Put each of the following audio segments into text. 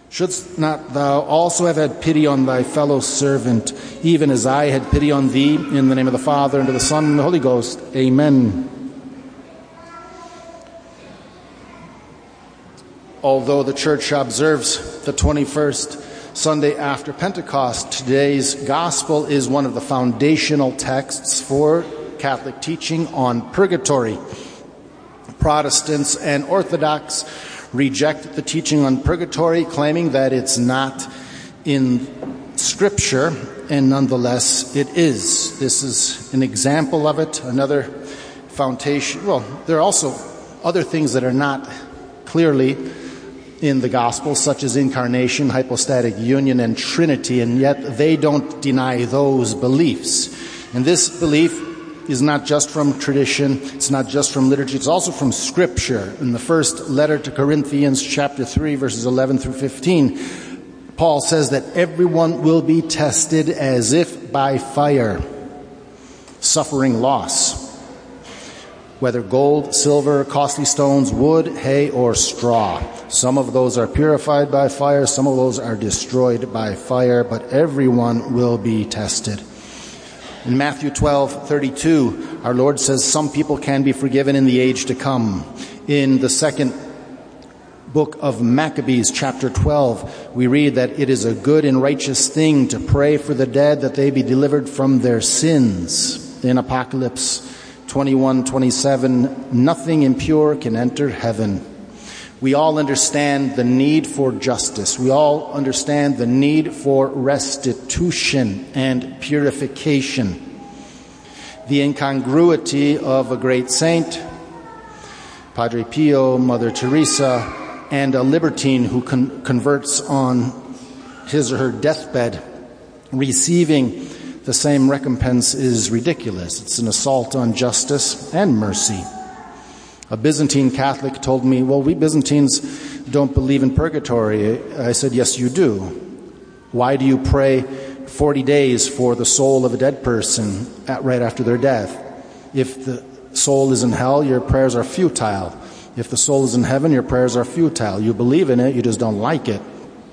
Shouldst not thou also have had pity on thy fellow servant, even as I had pity on thee, in the name of the Father, and of the Son, and of the Holy Ghost. Amen. Although the Church observes the 21st Sunday after Pentecost, today's Gospel is one of the foundational texts for Catholic teaching on purgatory. Protestants and Orthodox reject the teaching on purgatory, claiming that it's not in Scripture, and nonetheless it is. This is an example of it. Another foundation. Well, there are also other things that are not clearly in the Gospel, such as incarnation, hypostatic union, and Trinity, and yet they don't deny those beliefs. And this belief is not just from tradition, it's not just from liturgy, it's also from Scripture. In the first letter to Corinthians, chapter 3, verses 11 through 15, Paul says that everyone will be tested as if by fire, suffering loss, whether gold, silver, costly stones, wood, hay, or straw. Some of those are purified by fire, some of those are destroyed by fire, but everyone will be tested. In Matthew 12:32, our Lord says some people can be forgiven in the age to come. In the second book of Maccabees, chapter 12, we read that it is a good and righteous thing to pray for the dead that they be delivered from their sins. In Apocalypse 21:27, nothing impure can enter heaven. We all understand the need for justice. We all understand the need for restitution and purification. The incongruity of a great saint, Padre Pio, Mother Teresa, and a libertine who converts on his or her deathbed, receiving the same recompense is ridiculous. It's an assault on justice and mercy. A Byzantine Catholic told me, well, we Byzantines don't believe in purgatory. I said, yes, you do. Why do you pray 40 days for the soul of a dead person right after their death? If the soul is in hell, your prayers are futile. If the soul is in heaven, your prayers are futile. You believe in it, you just don't like it.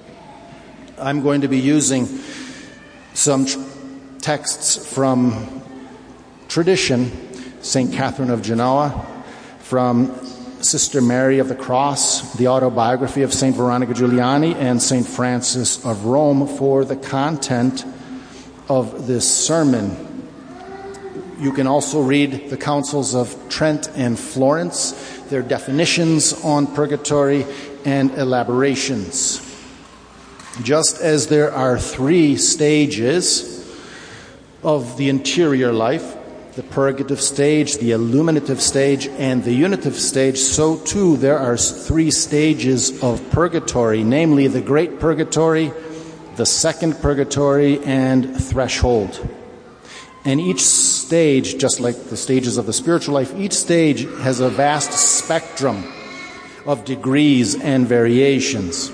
I'm going to be using some texts from tradition, St. Catherine of Genoa, from Sister Mary of the Cross, the autobiography of St. Veronica Giuliani, and St. Francis of Rome for the content of this sermon. You can also read the councils of Trent and Florence, their definitions on purgatory and elaborations. Just as there are 3 stages of the interior life, the purgative stage, the illuminative stage, and the unitive stage, so too there are 3 stages of purgatory, namely the Great Purgatory, the Second Purgatory, and Threshold. And each stage, just like the stages of the spiritual life, each stage has a vast spectrum of degrees and variations.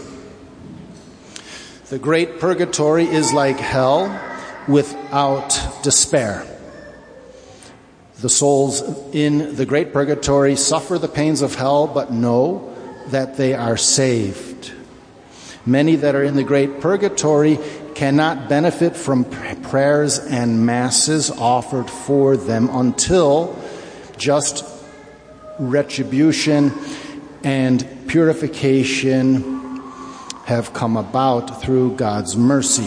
The Great Purgatory is like hell without despair. The souls in the Great Purgatory suffer the pains of hell, but know that they are saved. Many that are in the Great Purgatory cannot benefit from prayers and masses offered for them until just retribution and purification have come about through God's mercy.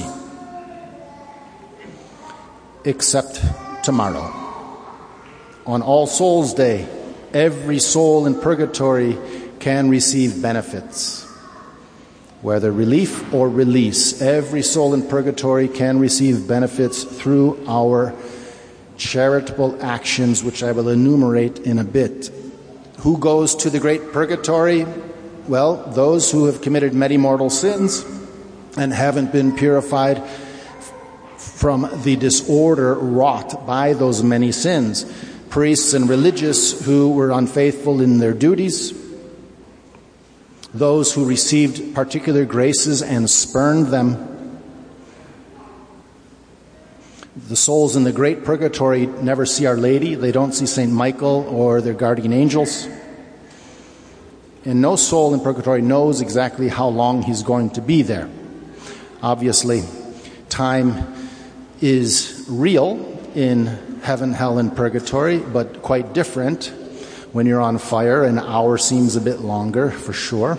Except tomorrow. On All Souls Day, every soul in purgatory can receive benefits. Whether relief or release, every soul in purgatory can receive benefits through our charitable actions, which I will enumerate in a bit. Who goes to the Great Purgatory? Well, those who have committed many mortal sins and haven't been purified from the disorder wrought by those many sins. Priests and religious who were unfaithful in their duties, those who received particular graces and spurned them. The souls in the Great Purgatory never see Our Lady. They don't see St. Michael or their guardian angels. And no soul in purgatory knows exactly how long he's going to be there. Obviously, time is real in heaven, hell, and purgatory, but quite different. When you're on fire, an hour seems a bit longer, for sure.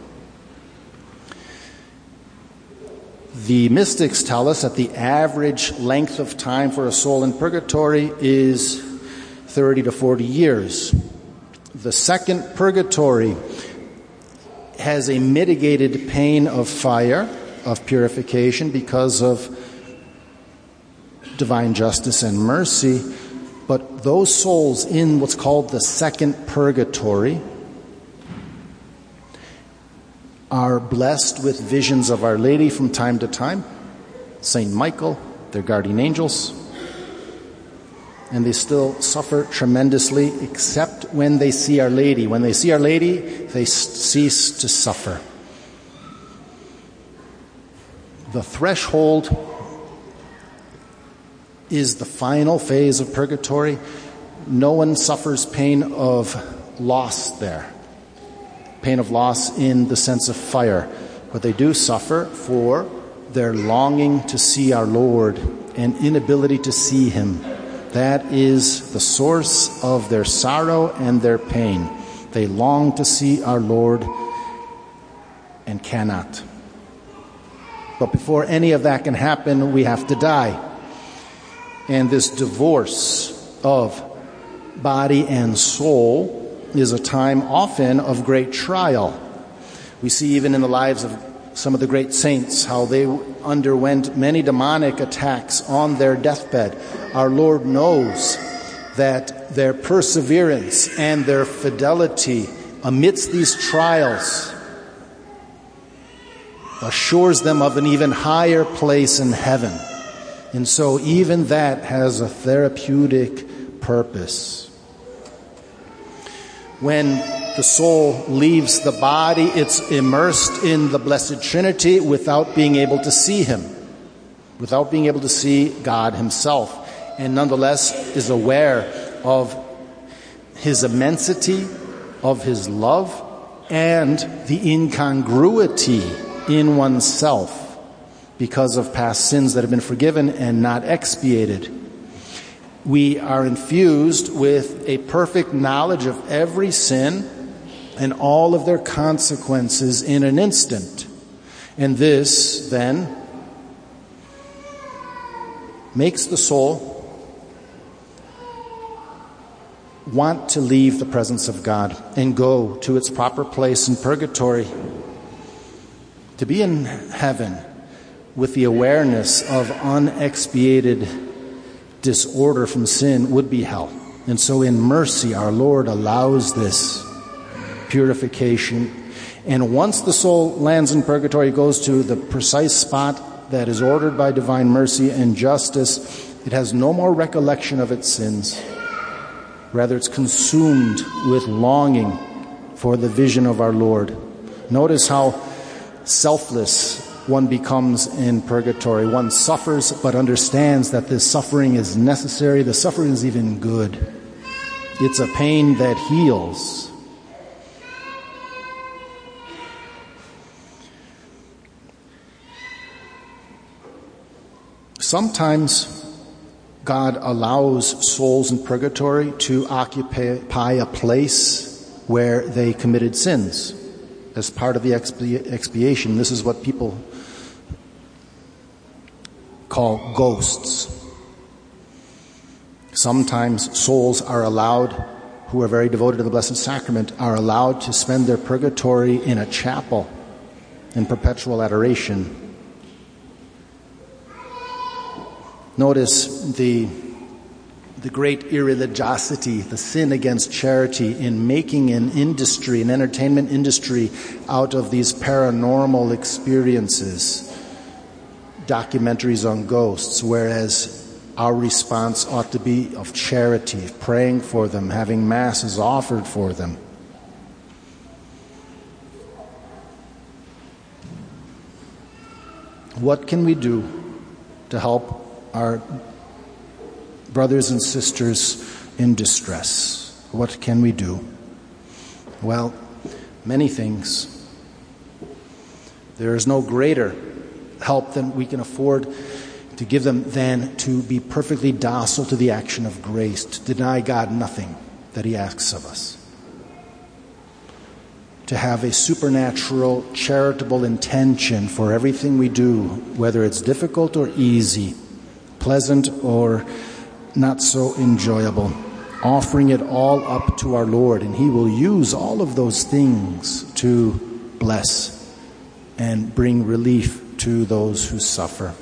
The mystics tell us that the average length of time for a soul in purgatory is 30 to 40 years. The second purgatory has a mitigated pain of fire, of purification, because of divine justice and mercy. But those souls in what's called the second purgatory are blessed with visions of Our Lady from time to time, Saint Michael, their guardian angels, and they still suffer tremendously, except when they see Our Lady. When they see Our Lady, they cease to suffer. The threshold is the final phase of purgatory. No one suffers pain of loss there. Pain of loss in the sense of fire. But they do suffer for their longing to see our Lord and inability to see Him. That is the source of their sorrow and their pain. They long to see our Lord and cannot. But before any of that can happen, we have to die. And this divorce of body and soul is a time often of great trial. We see even in the lives of some of the great saints how they underwent many demonic attacks on their deathbed. Our Lord knows that their perseverance and their fidelity amidst these trials assures them of an even higher place in heaven. And so even that has a therapeutic purpose. When the soul leaves the body, it's immersed in the Blessed Trinity without being able to see Him, without being able to see God Himself, and nonetheless is aware of His immensity, of His love, and the incongruity in oneself because of past sins that have been forgiven and not expiated. We are infused with a perfect knowledge of every sin and all of their consequences in an instant. And this, then, makes the soul want to leave the presence of God and go to its proper place in purgatory. To be in heaven with the awareness of unexpiated disorder from sin would be hell. And so in mercy, our Lord allows this purification. And once the soul lands in purgatory, it goes to the precise spot that is ordered by divine mercy and justice. It has no more recollection of its sins. Rather, it's consumed with longing for the vision of our Lord. Notice how selfless one becomes in purgatory. One suffers but understands that this suffering is necessary. The suffering is even good. It's a pain that heals. Sometimes God allows souls in purgatory to occupy a place where they committed sins as part of the expiation. This is what people call ghosts. Sometimes souls are allowed, who are very devoted to the Blessed Sacrament, are allowed to spend their purgatory in a chapel in perpetual adoration. Notice the great irreligiosity, the sin against charity in making an industry, an entertainment industry out of these paranormal experiences, documentaries on ghosts, whereas our response ought to be of charity, praying for them, having masses offered for them. What can we do to help our brothers and sisters in distress? What can we do? Well, many things. There is no greater help than we can afford to give them than to be perfectly docile to the action of grace, to deny God nothing that he asks of us. To have a supernatural, charitable intention for everything we do, whether it's difficult or easy, pleasant or not so enjoyable, offering it all up to our Lord, and he will use all of those things to bless and bring relief to those who suffer.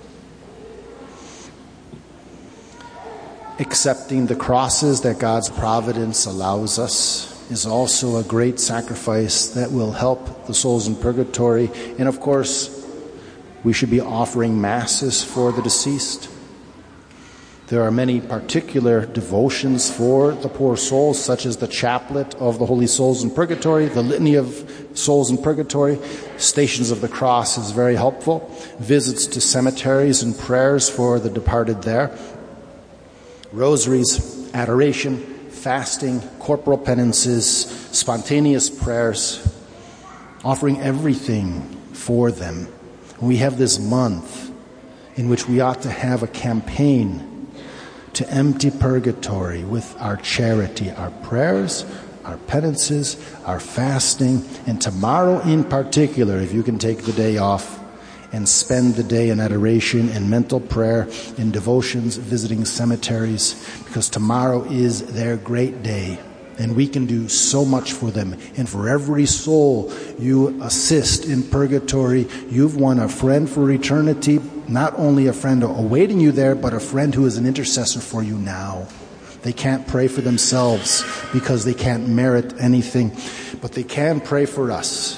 Accepting the crosses that God's providence allows us is also a great sacrifice that will help the souls in purgatory. And of course, we should be offering masses for the deceased. There are many particular devotions for the poor souls, such as the chaplet of the holy souls in purgatory, the litany of souls in purgatory. Stations of the Cross is very helpful. Visits to cemeteries and prayers for the departed there. Rosaries, adoration, fasting, corporal penances, spontaneous prayers, offering everything for them. We have this month in which we ought to have a campaign to empty purgatory with our charity, our prayers, our penances, our fasting, and tomorrow in particular, if you can take the day off and spend the day in adoration and mental prayer, in devotions, visiting cemeteries, because tomorrow is their great day, and we can do so much for them. And for every soul you assist in purgatory, you've won a friend for eternity, not only a friend awaiting you there, but a friend who is an intercessor for you now. They can't pray for themselves because they can't merit anything, but they can pray for us.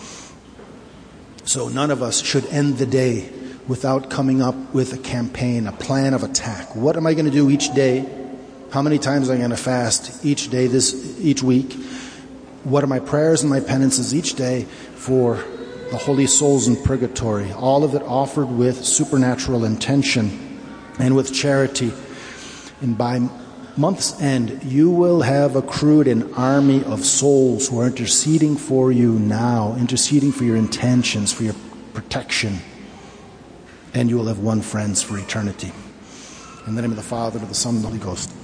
So none of us should end the day without coming up with a campaign, a plan of attack. What am I going to do each day? How many times am I going to fast each day, each week? What are my prayers and my penances each day for the holy souls in purgatory? All of it offered with supernatural intention and with charity. And by month's end, you will have accrued an army of souls who are interceding for you now, interceding for your intentions, for your protection. And you will have won friends for eternity. In the name of the Father, and of the Son, and of the Holy Ghost.